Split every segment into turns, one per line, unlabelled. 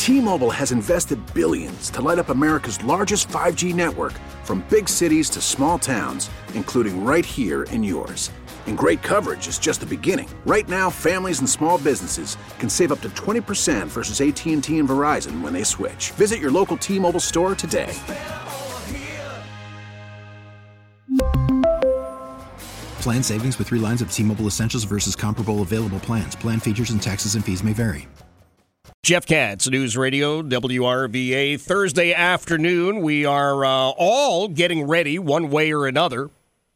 T-Mobile has invested billions to light up America's largest 5G network, from big cities to small towns, including right here in yours. And great coverage is just the beginning. Right now, families and small businesses can save up to 20% versus AT&T and Verizon when they switch. Visit your local T-Mobile store today.
Plan savings with 3 lines of T-Mobile Essentials versus comparable available plans. Plan features and taxes and fees may vary.
Jeff Katz, News Radio, WRVA. Thursday afternoon, we are all getting ready one way or another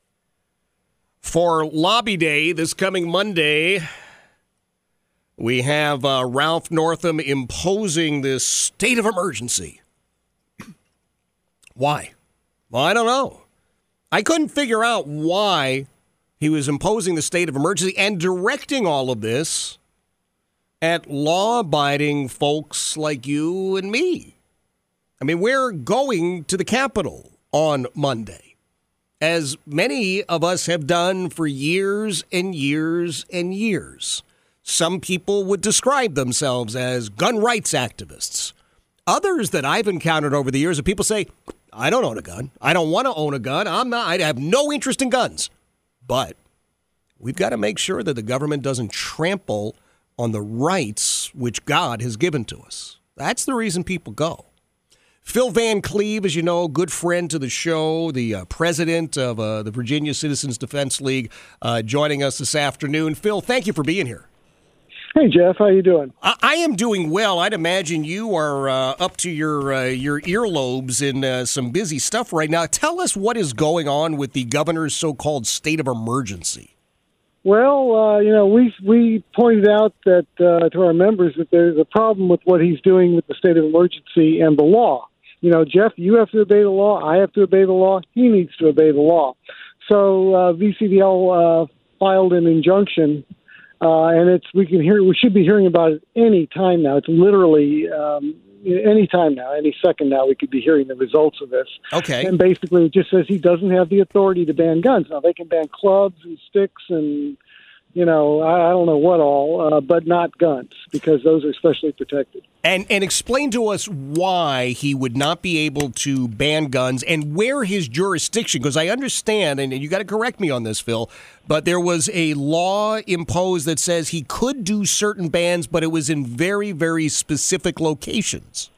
for Lobby Day this coming Monday. We have Ralph Northam imposing this state of emergency. Why? Well, I don't know. I couldn't figure out why he was imposing the state of emergency and directing all of this at law-abiding folks like you and me. I mean, we're going to the Capitol on Monday, as many of us have done for years and years and years. Some people would describe themselves as gun rights activists. Others that I've encountered over the years are people say, I don't own a gun. I don't want to own a gun. I have no interest in guns. But we've got to make sure that the government doesn't trample on the rights which God has given to us. That's the reason people go. Phil Van Cleve, as you know, good friend to the show, the president of the Virginia Citizens Defense League, joining us this afternoon. Phil, thank you for being here.
Hey, Jeff, how you doing?
I am doing well. I'd imagine you are up to your earlobes in some busy stuff right now. Tell us what is going on with the governor's so-called state of emergency.
Well, we pointed out that to our members that there's a problem with what he's doing with the state of emergency and the law. You know, Jeff, you have to obey the law. I have to obey the law. He needs to obey the law. So VCDL filed an injunction, and we should be hearing about it any time now. It's literally any time now, any second now, we could be hearing the results of this.
Okay.
And basically it just says he doesn't have the authority to ban guns. Now, they can ban clubs and sticks and, I don't know what all, but not guns, because those are specially protected.
And explain to us why he would not be able to ban guns and where his jurisdiction, because I understand, and you got to correct me on this, Phil, but there was a law imposed that says he could do certain bans, but it was in very, very specific locations.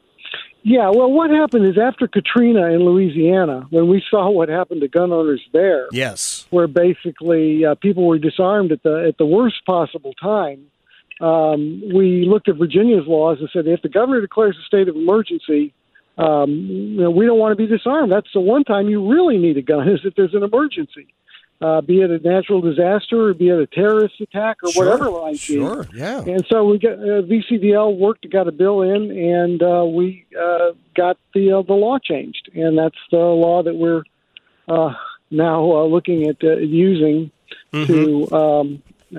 Yeah, well, what happened is after Katrina in Louisiana, when we saw what happened to gun owners there,
yes,
where basically people were disarmed at the worst possible time, we looked at Virginia's laws and said if the governor declares a state of emergency, we don't want to be disarmed. That's the one time you really need a gun, is if there's an emergency. Be it a natural disaster or be it a terrorist attack or whatever it might be.
Sure, yeah.
And so we got VCDL got a bill in, and we got the law changed, and that's the law that we're now looking at using to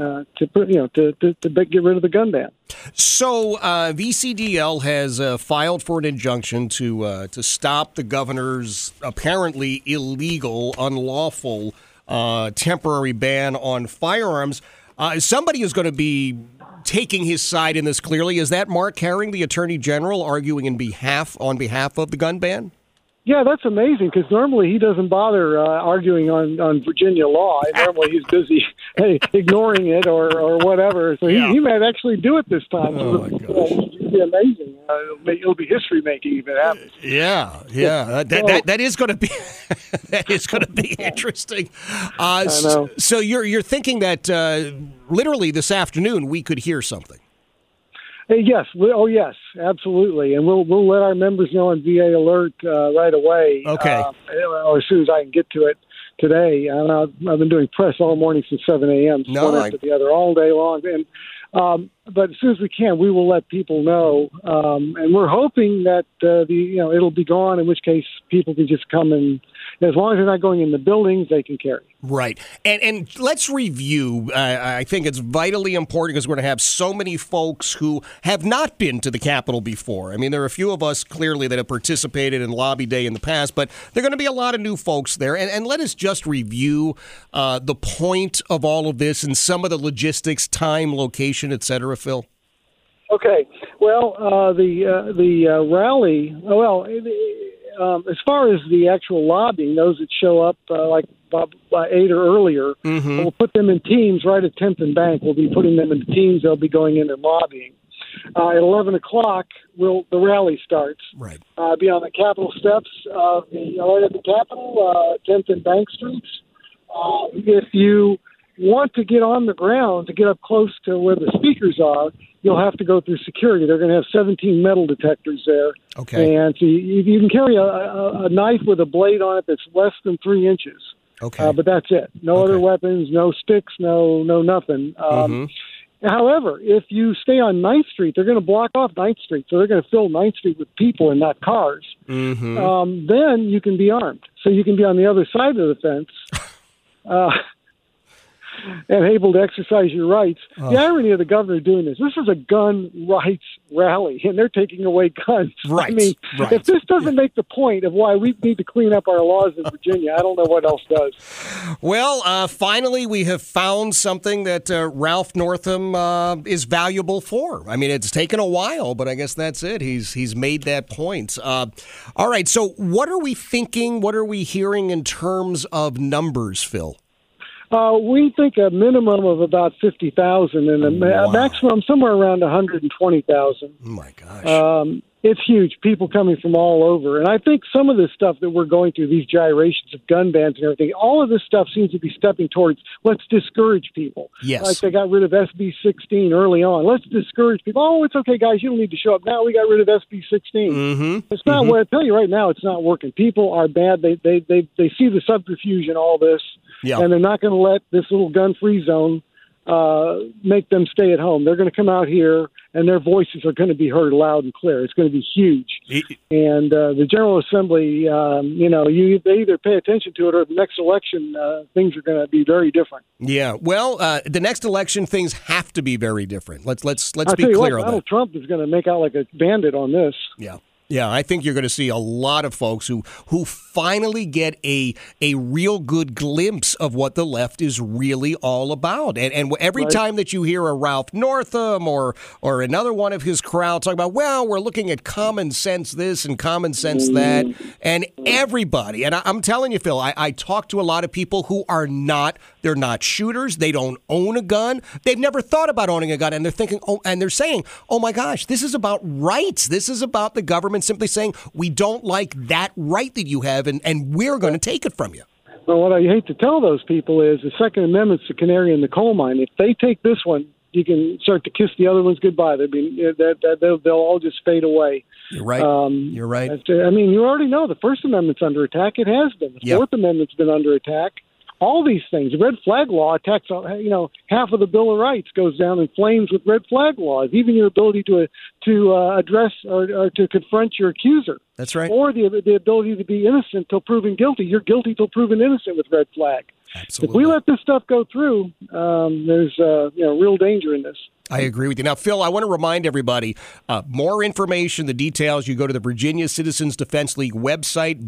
get rid of the gun ban.
So VCDL has filed for an injunction to stop the governor's apparently illegal, unlawful temporary ban on firearms. Somebody is going to be taking his side in this clearly. Is that Mark Herring, the Attorney General, arguing on behalf of the gun ban?
Yeah, that's amazing, because normally he doesn't bother arguing on Virginia law. Normally he's busy ignoring it or whatever. So he might actually do it this time.
Oh, my gosh.
It'll be amazing. It'll be history-making if it happens.
Yeah. That is going to be that is going to be interesting.
I know.
So you're thinking that literally this afternoon we could hear something.
Yes. Yes, absolutely. And we'll let our members know on VA Alert right away.
Okay.
Or as soon as I can get to it today. I've been doing press all morning since 7 a.m., one after the other, all day long. And but as soon as we can, we will let people know. And we're hoping that it'll be gone, in which case people can just come and, as long as they're not going in the buildings, they can carry.
Right. And let's review. I think it's vitally important because we're going to have so many folks who have not been to the Capitol before. I mean, there are a few of us clearly that have participated in Lobby Day in the past, but there are going to be a lot of new folks there. And let us just review the point of all of this and some of the logistics, time, location, et cetera, Phil.
Okay. Well, the rally. Well, as far as the actual lobbying, those that show up by 8 or earlier, we'll put them in teams. Right at 10th and Bank, we'll be putting them in teams. They'll be going in and lobbying. At 11 o'clock, the rally starts.
Right.
Be on the Capitol steps, right at the Capitol, 10th and Bank Streets. If you want to get on the ground, to get up close to where the speakers are, you'll have to go through security. They're going to have 17 metal detectors there.
Okay.
And so you can carry a knife with a blade on it that's less than 3 inches.
Okay.
But that's it. No other weapons, no sticks, no nothing. However, if you stay on 9th Street, they're going to block off 9th Street. So they're going to fill 9th Street with people and not cars. Then you can be armed. So you can be on the other side of the fence and able to exercise your rights. The irony of the governor doing this is a gun rights rally, and they're taking away guns.
Right.
I mean, if this doesn't make the point of why we need to clean up our laws in Virginia, I don't know what else does.
Well, finally, we have found something that Ralph Northam is valuable for. I mean, it's taken a while, but I guess that's it. He's made that point. All right, so what are we thinking? What are we hearing in terms of numbers, Phil?
We think a minimum of about 50,000 and a maximum somewhere around 120,000.
Oh, my gosh.
It's huge. People coming from all over. And I think some of this stuff that we're going through, these gyrations of gun bans and everything, all of this stuff seems to be stepping towards let's discourage people.
Yes.
Like they got rid of SB 16 early on. Let's discourage people. Oh, it's okay, guys. You don't need to show up. Now we got rid of SB 16. It's not what I tell you right now. It's not working. People are bad. They see the subterfuge in all this.
Yeah.
And they're not going to let this little gun-free zone make them stay at home. They're going to come out here, and their voices are going to be heard loud and clear. It's going to be huge. And the General Assembly, they either pay attention to it or the next election, things are going to be very different.
Yeah. Well, the next election, things have to be very different. Let's be clear on that.
Donald Trump is going to make out like a bandit on this.
Yeah. Yeah, I think you're going to see a lot of folks who finally get a real good glimpse of what the left is really all about. And every time that you hear a Ralph Northam or another one of his crowd talk about, well, we're looking at common sense this and common sense that, and everybody, and I'm telling you, Phil, I talk to a lot of people who they're not shooters, they don't own a gun, they've never thought about owning a gun, and they're thinking, they're saying, oh my gosh, this is about rights, this is about the government simply saying, we don't like that right that you have, and we're going to take it from you.
Well, what I hate to tell those people is the Second Amendment's the canary in the coal mine. If they take this one, you can start to kiss the other ones goodbye. They'll all just fade away.
You're right. You're right.
I mean, you already know the First Amendment's under attack. It has been. The Fourth Amendment's been under attack. All these things. The red flag law attacks, half of the Bill of Rights goes down in flames with red flag laws. Even your ability to address or to confront your accuser.
That's right.
Or the ability to be innocent till proven guilty. You're guilty till proven innocent with red flag.
Absolutely.
If we let this stuff go through, there's real danger in this.
I agree with you. Now, Phil, I want to remind everybody, more information, the details, you go to the Virginia Citizens Defense League website,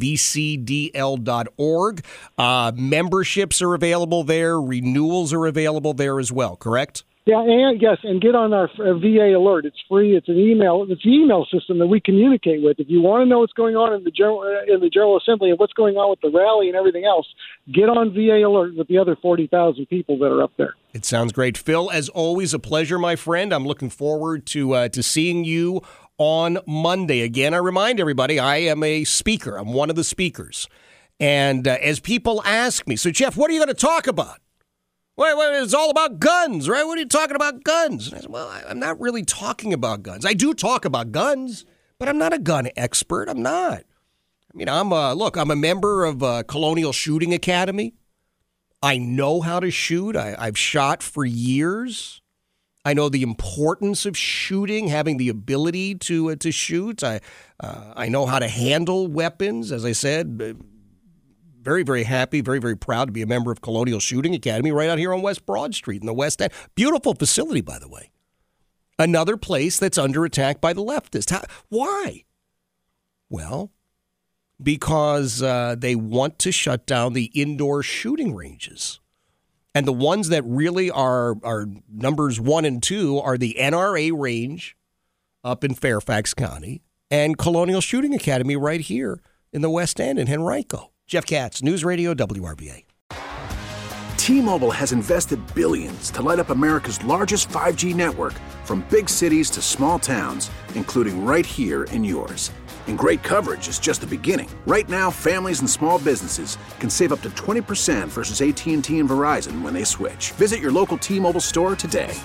vcdl.org. Memberships are available there. Renewals are available there as well, correct?
Yeah, and get on our VA alert. It's free. It's an email. It's an email system that we communicate with. If you want to know what's going on in the General Assembly and what's going on with the rally and everything else, get on VA alert with the other 40,000 people that are up there.
It sounds great, Phil. As always, a pleasure, my friend. I'm looking forward to seeing you on Monday. Again, I remind everybody, I am a speaker. I'm one of the speakers, and as people ask me, so Jeff, what are you going to talk about? Wait, it's all about guns, right? What are you talking about guns? And I said, well, I'm not really talking about guns. I do talk about guns, but I'm not a gun expert. I'm not. I mean, I'm a member of Colonial Shooting Academy. I know how to shoot. I've shot for years. I know the importance of shooting, having the ability to shoot. I know how to handle weapons, as I said. Very, very happy, very, very proud to be a member of Colonial Shooting Academy right out here on West Broad Street in the West End. Beautiful facility, by the way. Another place that's under attack by the leftists. Why? Well, because they want to shut down the indoor shooting ranges. And the ones that really are numbers 1 and 2 are the NRA range up in Fairfax County, and Colonial Shooting Academy right here in the West End in Henrico. Jeff Katz, News Radio WRBA.
T-Mobile has invested billions to light up America's largest 5G network, from big cities to small towns, including right here in yours. And great coverage is just the beginning. Right now, families and small businesses can save up to 20% versus AT&T and Verizon when they switch. Visit your local T-Mobile store today.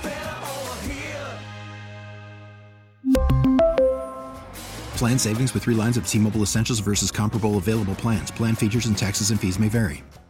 Plan savings with 3 lines of T-Mobile Essentials versus comparable available plans. Plan features and taxes and fees may vary.